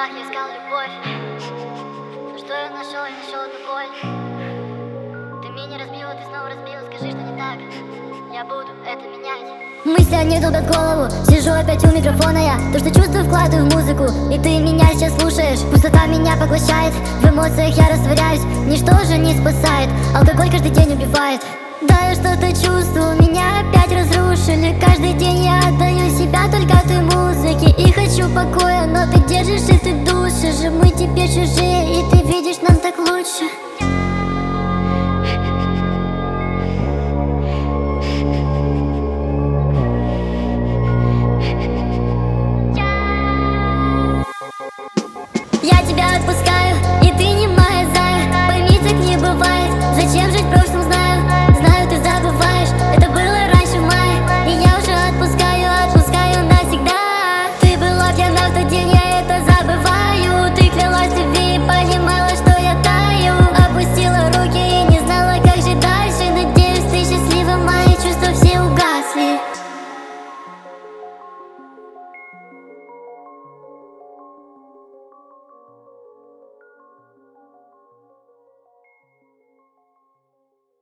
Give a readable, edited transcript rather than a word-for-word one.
мечтах я искал любовь, но что я нашел одну боль. Ты меня разбила, ты снова разбила, скажи, что не так. Я буду это менять. Мысли одни долбят голову, сижу опять у микрофона я. То, что чувствую, вкладываю в музыку, и ты меня сейчас слушаешь. Пустота меня поглощает, в эмоциях я растворяюсь. Ничто же не спасает, алкоголь каждый день убивает. Да, я что-то чувствую, меня опять разрушили. Каждый день я отдаю себя только той музыке. И хочу покоя, но ты держишь и ты душишь. Мы теперь чужие, и ты видишь, нам так лучше.